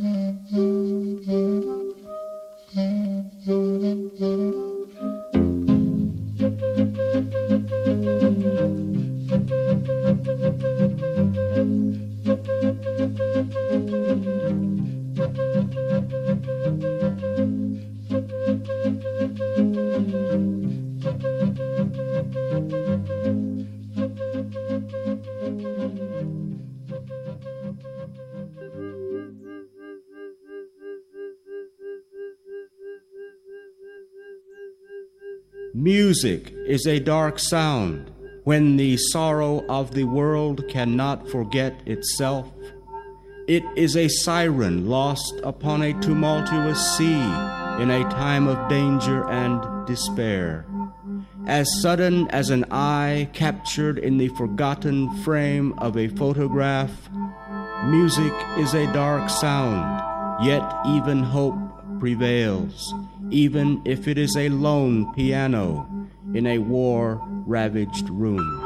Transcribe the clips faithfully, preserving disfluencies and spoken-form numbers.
Music is a dark sound when the sorrow of the world cannot forget itself. It is a siren lost upon a tumultuous sea in a time of danger and despair. As sudden as an eye captured in the forgotten frame of a photograph, music is a dark sound, yet even hope prevails, even if it is a lone piano in a war-ravaged room.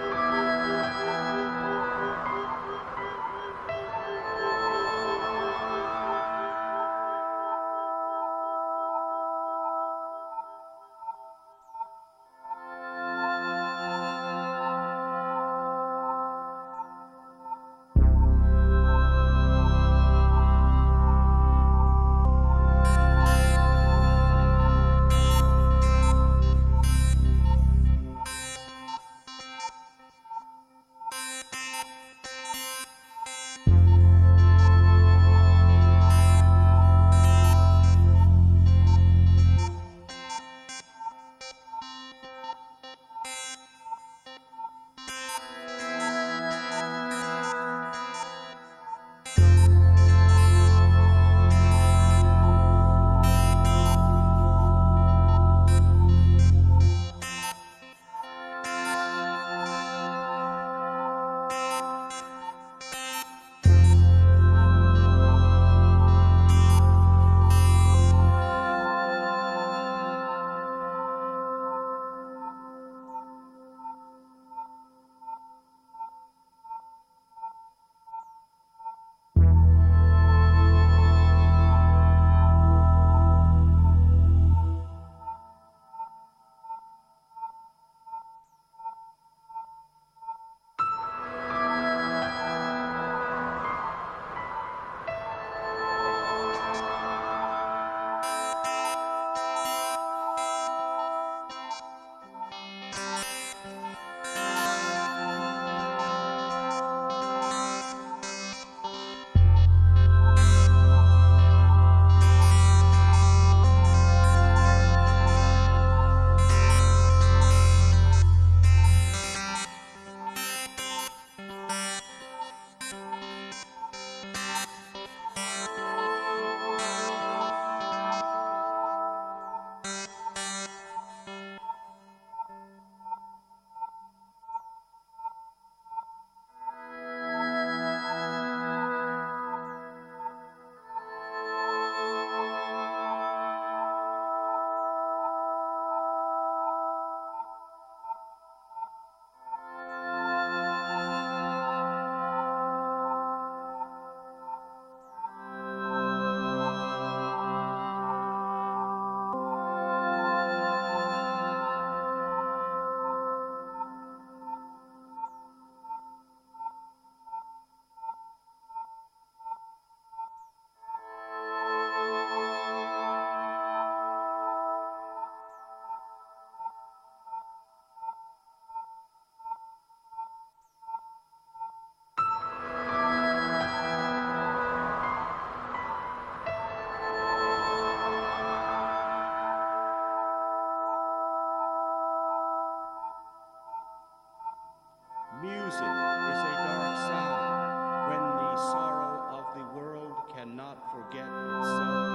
Music is a dark sound when the sorrow of the world cannot forget itself.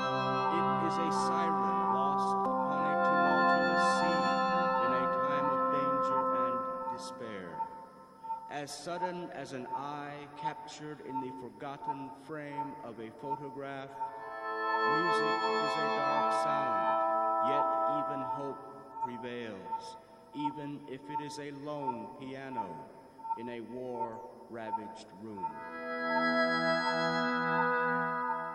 It is a siren lost upon a tumultuous sea in a time of danger and despair. As sudden as an eye captured in the forgotten frame of a photograph, music is a dark sound, yet even hope prevails, even if it is a lone piano in a war-ravaged room.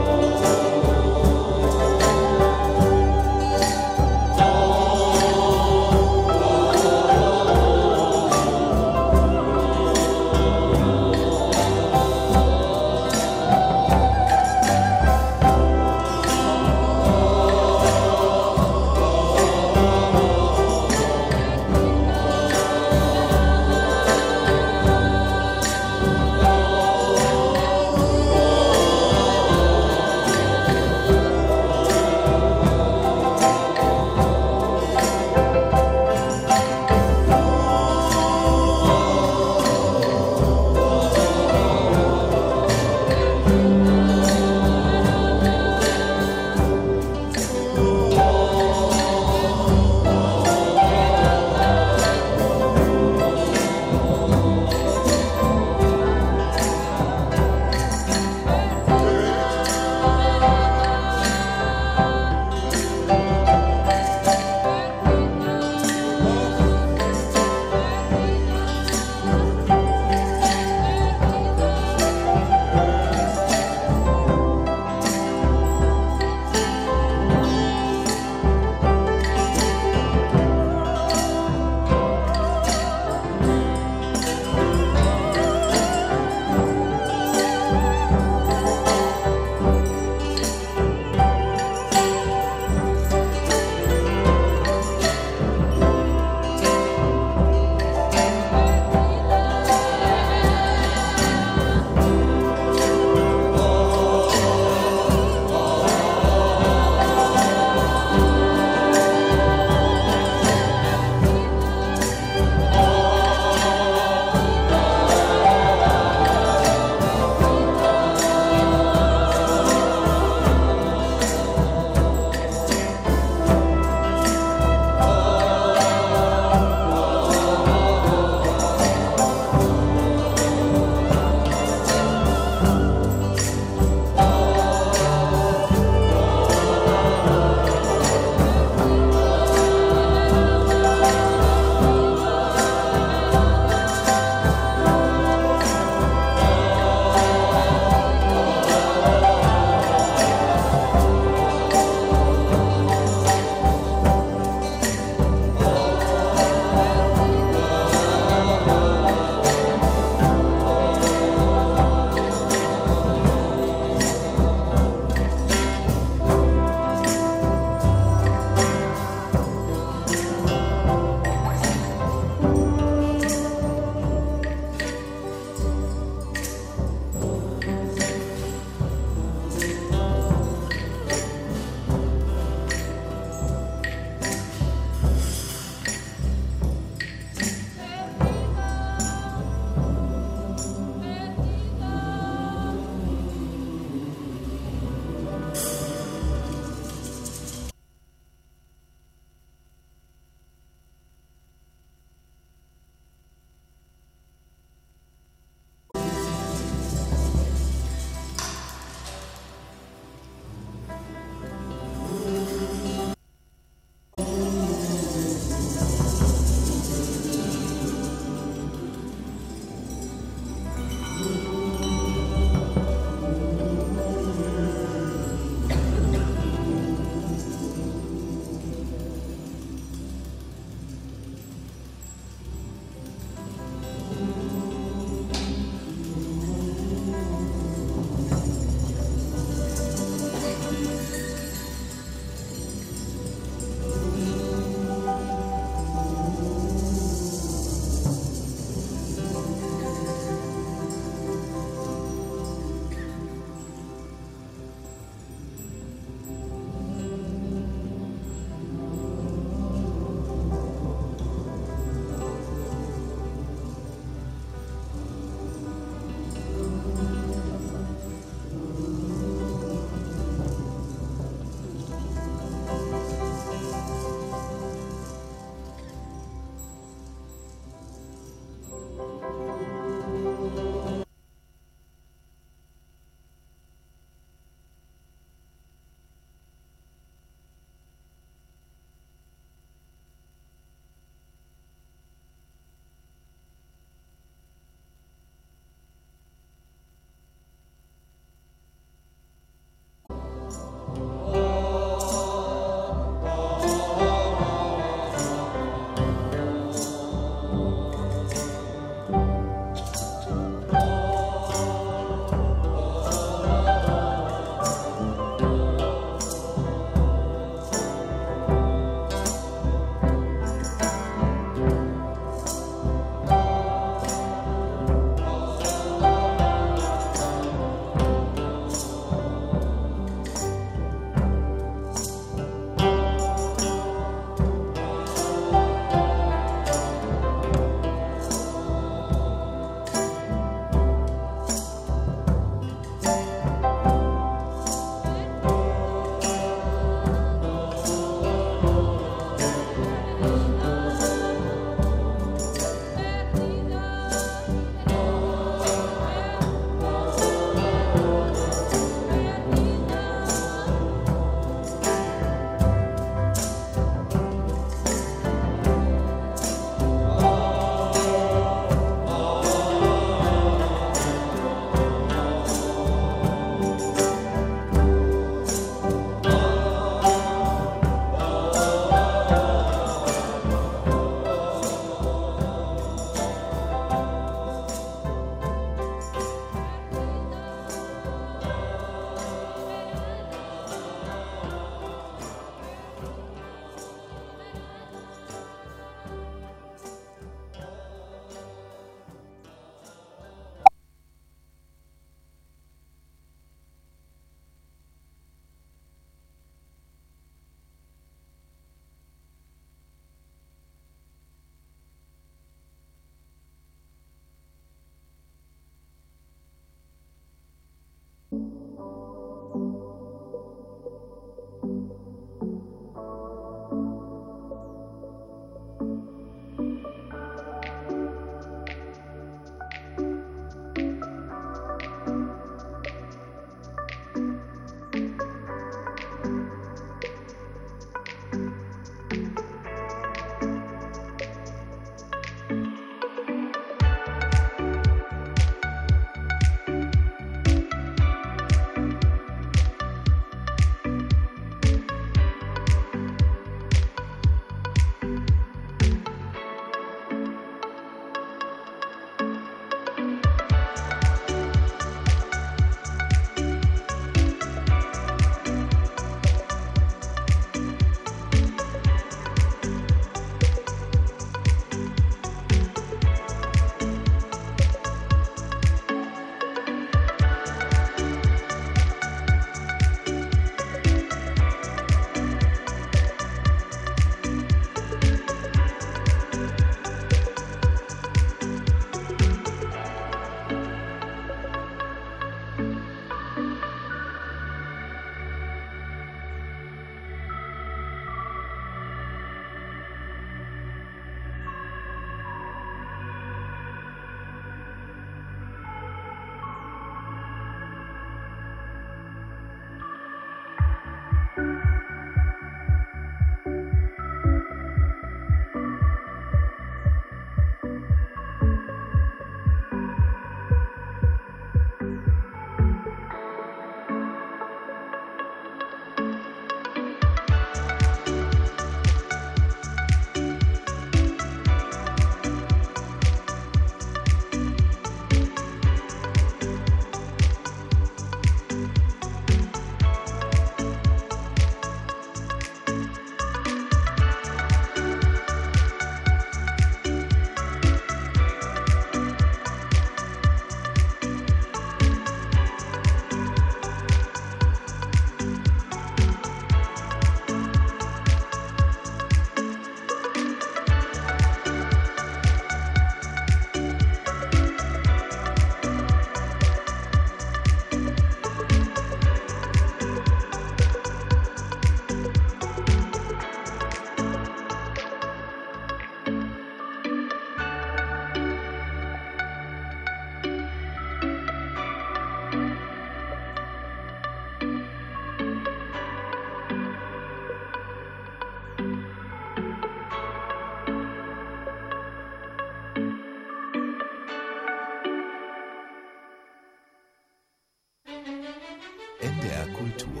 N D R Kultur.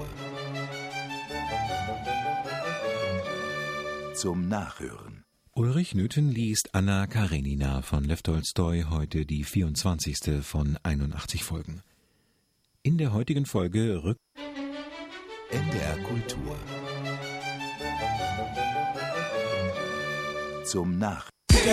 Zum Nachhören. Ulrich Nöthen liest Anna Karenina von Lew Tolstoi, heute die vierundzwanzigste von einundachtzig Folgen. In der heutigen Folge rückt N D R Kultur. Zum Nachhören.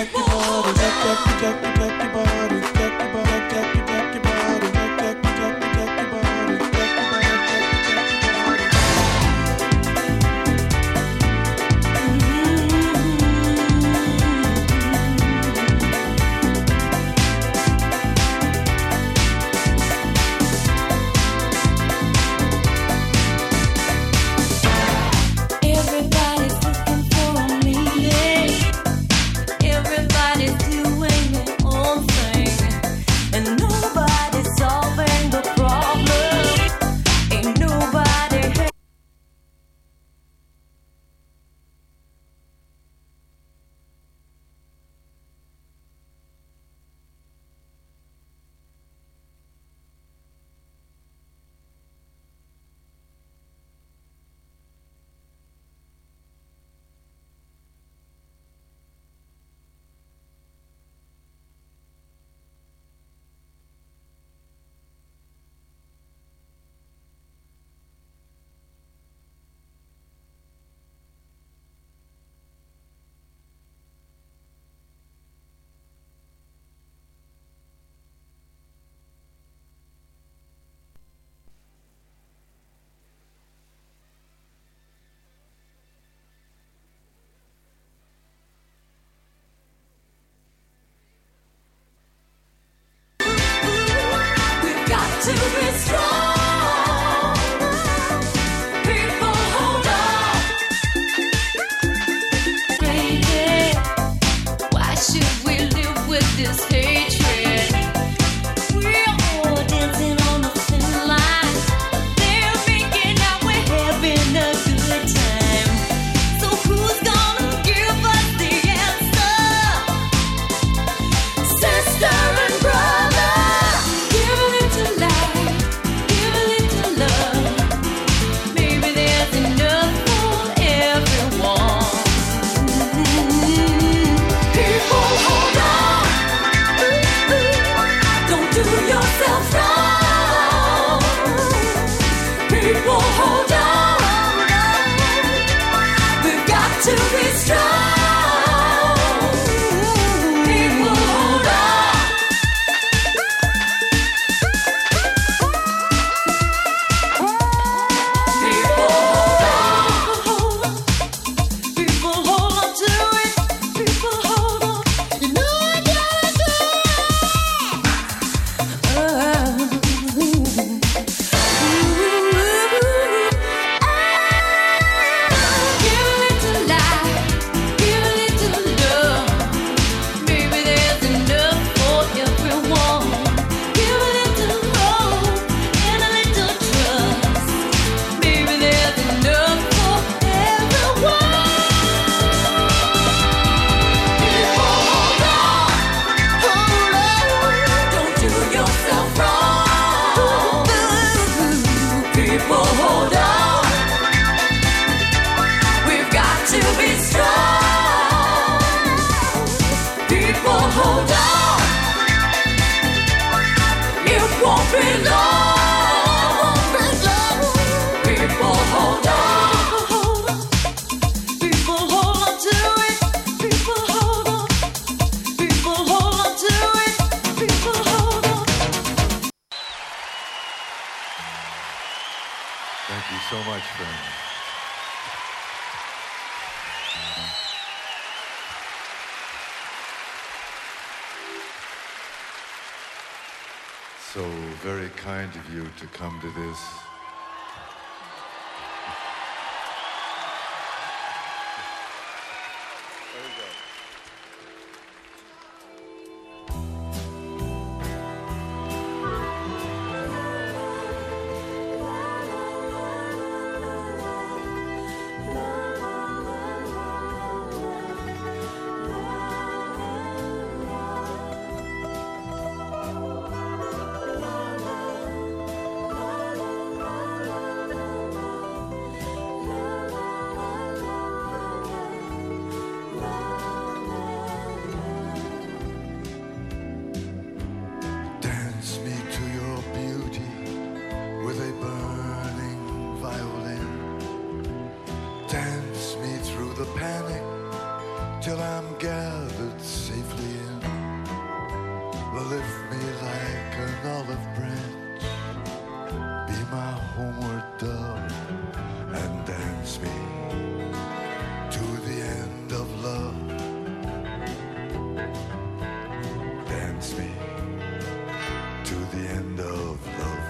Thank you so much, friends. So very kind of you to come to this. me like an olive branch, be my homeward dove, and dance me to the end of love. Dance me to the end of love.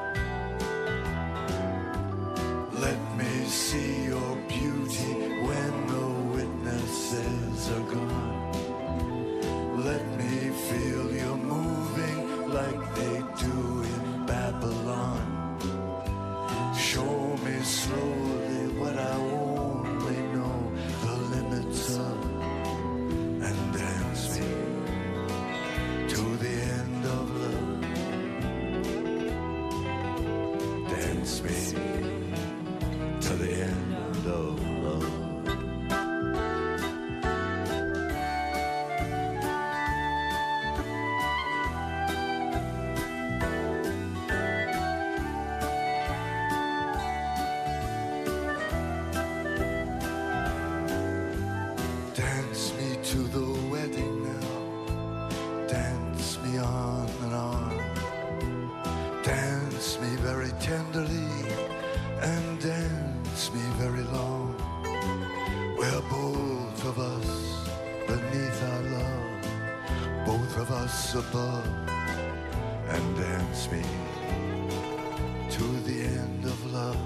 Let me see your beauty when the witnesses are gone. Let me feel you moving like they do in Babylon. Show me slowly what I only know the limits of, and dance me to the end of love. Dance me to the end of love. Dance me to the wedding now. Dance me on and on. Dance me very tenderly and dance me very long. We're both of us beneath our love, both of us above, and dance me to the end of love.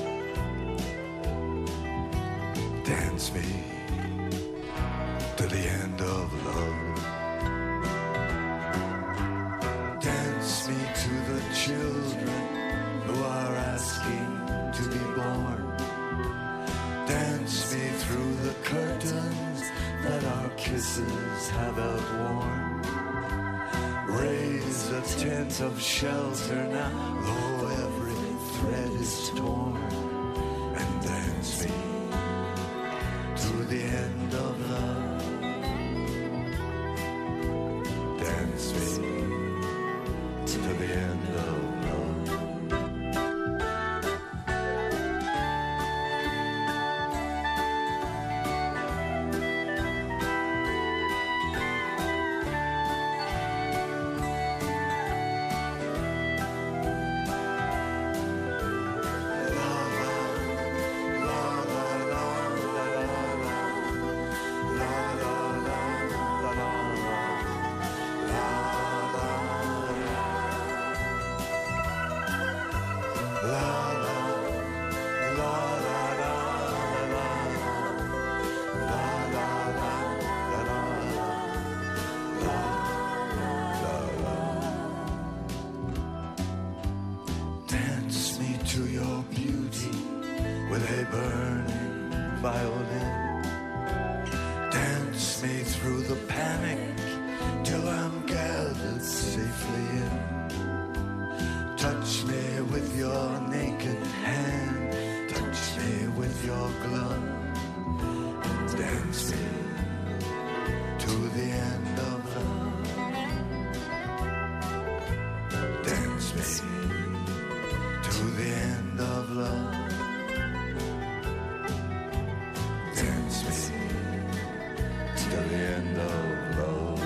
Dance me to the end of love. Dance me to the children who are asking to be born. Dance me through the curtains that our kisses have outworn. Raise a tent of shelter now, though every thread is torn, and dance me to the end of love. Dance me to the end of love. Dance me to your beauty with a burning violin. Dance me through the panic till I'm gathered safely in. Touch me with your naked hand, touch me with your glove, and dance me to the end of love. Dance me to the end of love. Dance me to the end of love.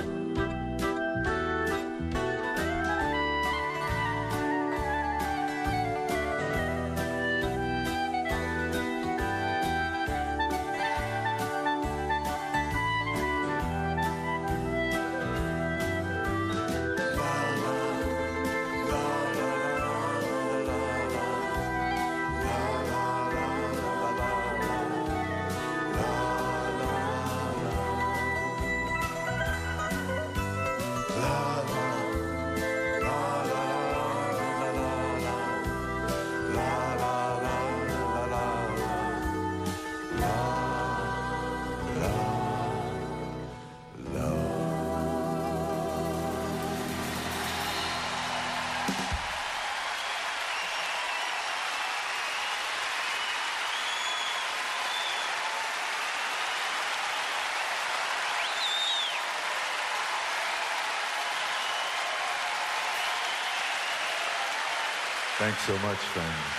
Thanks so much, friends.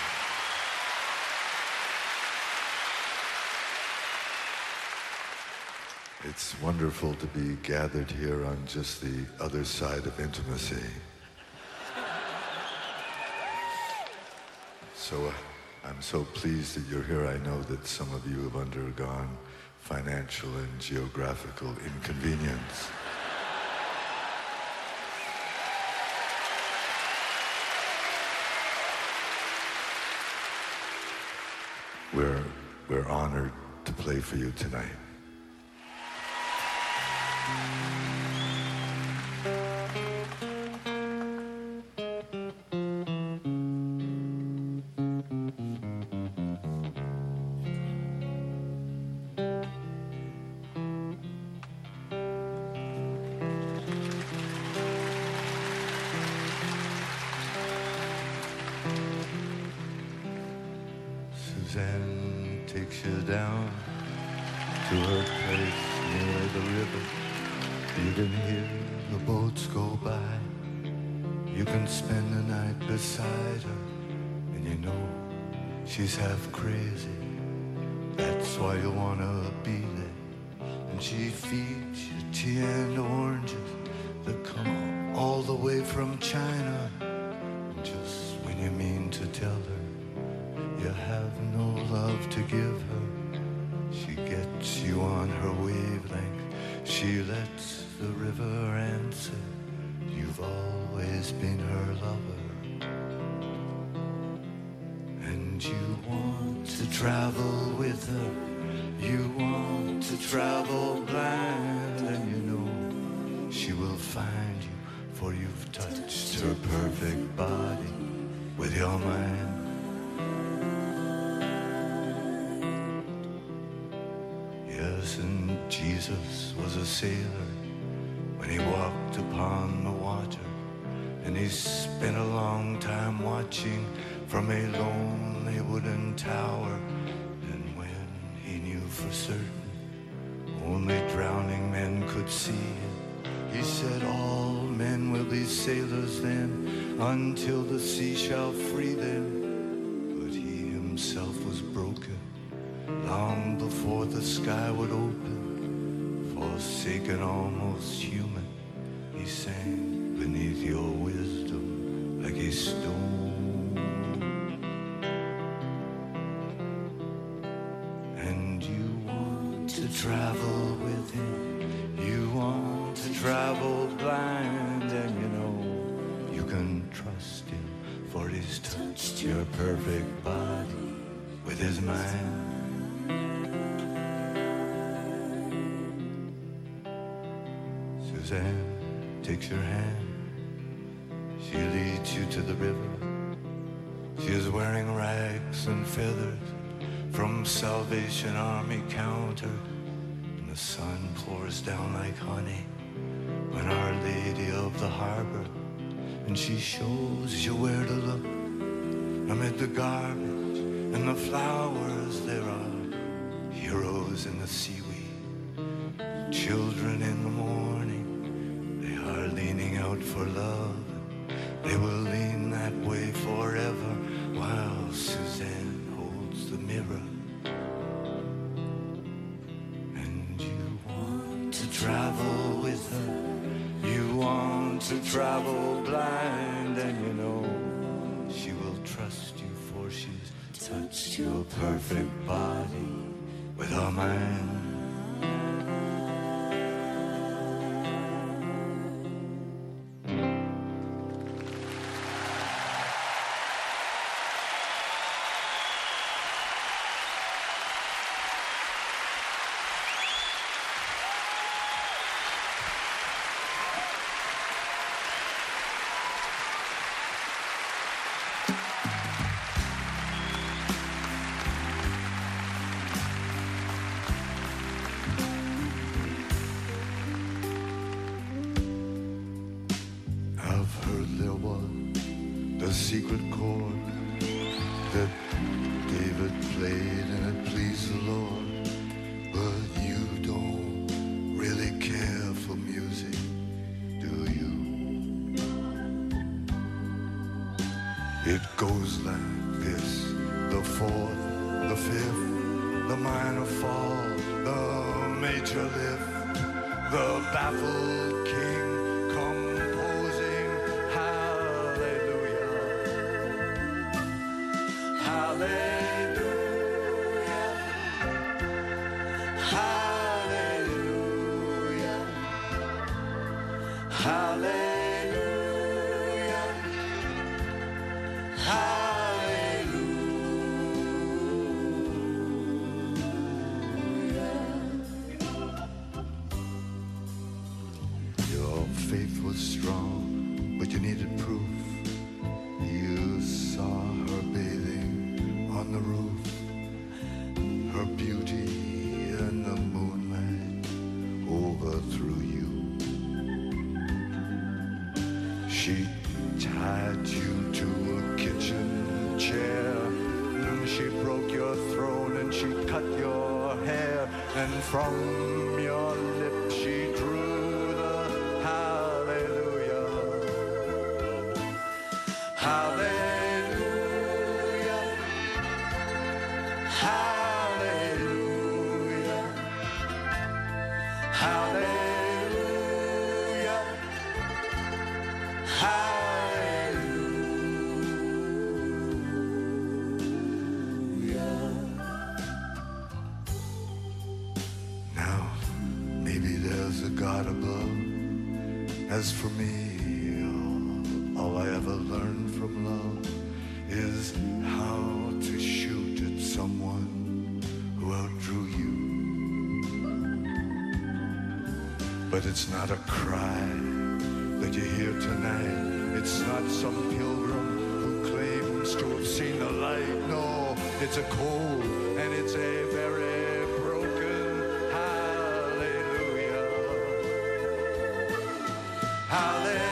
It's wonderful to be gathered here on just the other side of intimacy. So uh, I'm so pleased that you're here. I know that some of you have undergone financial and geographical inconvenience. We're, we're honored to play for you tonight. Suzanne takes you down to her place near the river. You can hear the boats go by. You can spend the night beside her, and you know she's half crazy. That's why you wanna be there. And she feeds you tea and oranges that come all the way from China. And just when you mean to tell her you have no love to give her, she gets you on her wavelength. She lets the river answer. You've always been her lover. And you want to travel with her. You want to travel blind. And you know she will find you, for you've touched her perfect body with your mind. Yes, and Jesus was a sailor when he walked upon the water, and he spent a long time watching from a lonely wooden tower. And when he knew for certain only drowning men could see him, he said, all men will be sailors then, until the sea shall free them. But he himself was broken long before the sky would open. Forsaken, almost human, he sank beneath your wisdom like a stone. And you want to travel with him. You want to travel blind. And you know you can trust him, for he's touched your perfect body with his mind. Suzanne takes your hand. She leads you to the river. She is wearing rags and feathers from Salvation Army counter. And the sun pours down like honey on Our Lady of the Harbor. And she shows you where to look. Amid the garbage and the flowers, there are heroes in the seaweed, children in the morning. They are leaning out for love. They will lean that way forever, while Suzanne holds the mirror. And you want to travel with her. You want to travel blind. And you know she will trust you, for she's touched your perfect body with her mind. A secret chord that David played and it pleased the Lord. But you don't really care for music, do you? It goes like this: the fourth, the fifth, the minor fall, the major lift. the baffled king composing hallelujah, hallelujah, hallelujah, hallelujah. Strong, but you needed proof. You saw her bathing on the roof, her beauty and the moonlight overthrew you. She tied you to a kitchen chair, she broke your throne and she cut your hair, and from your lips she drew hallelujah, hallelujah, hallelujah, hallelujah. Now, maybe there's a God above. As for me, all I ever learned from love is how to shoot at someone who outdrew you. But it's not a cry that you hear tonight. It's not some pilgrim who claims to have seen the light. No, it's a cold and it's a very broken hallelujah. Hallelujah.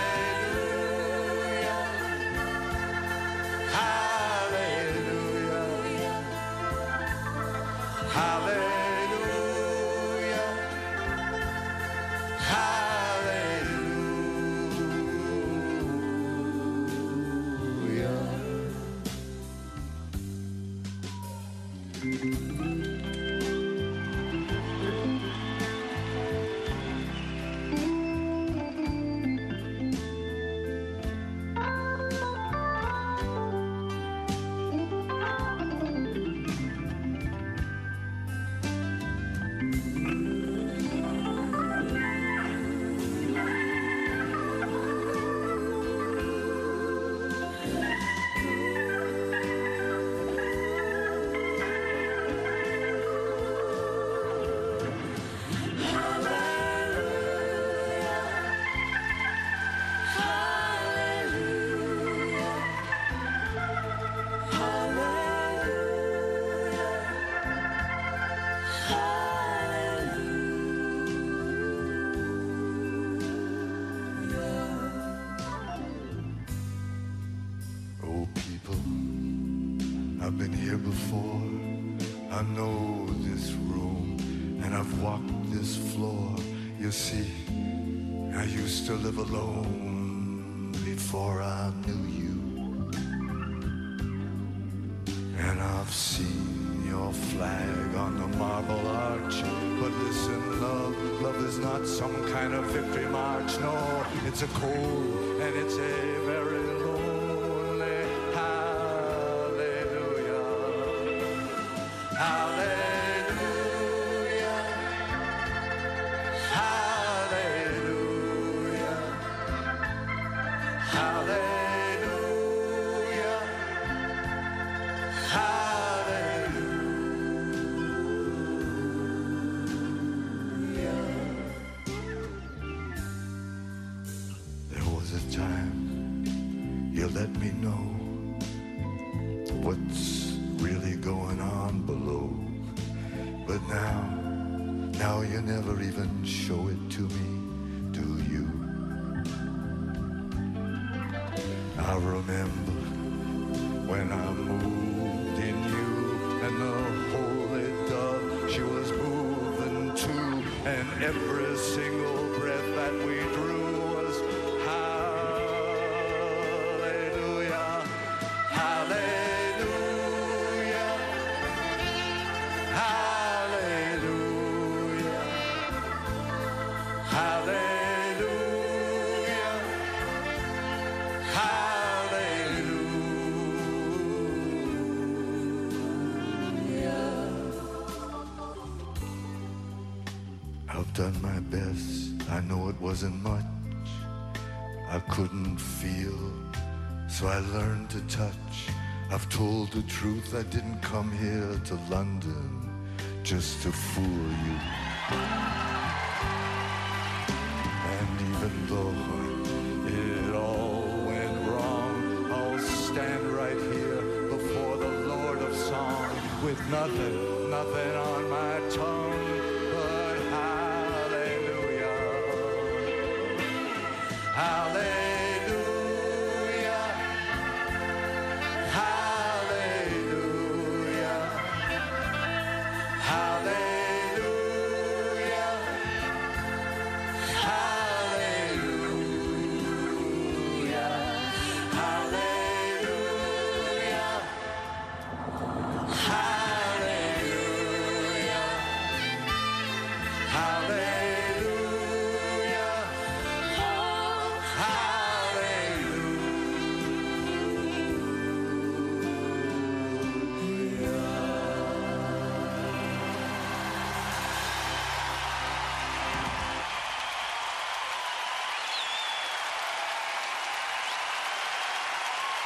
I've been here before. I know this room and I've walked this floor. You see, I used to live alone before I knew you. And I've seen your flag on the marble arch. But listen, love, love is not some kind of victory march. No, it's a cold and it's a very lonely hallelujah. Hallelujah. Hallelujah. Hallelujah. Hallelujah. There was a time you let me know what's really going on below. But now, now you never even show it to me, do you? I remember when I moved in you, and the holy dove, she was moving too, and every single breath that we drew was hallelujah, hallelujah, hallelujah, hallelujah, hallelujah. done my best. I know it wasn't much. I couldn't feel, so I learned to touch. I've told the truth, I didn't come here to London just to fool you. And even though it all went wrong, I'll stand right here before the Lord of Song with nothing, nothing on my tongue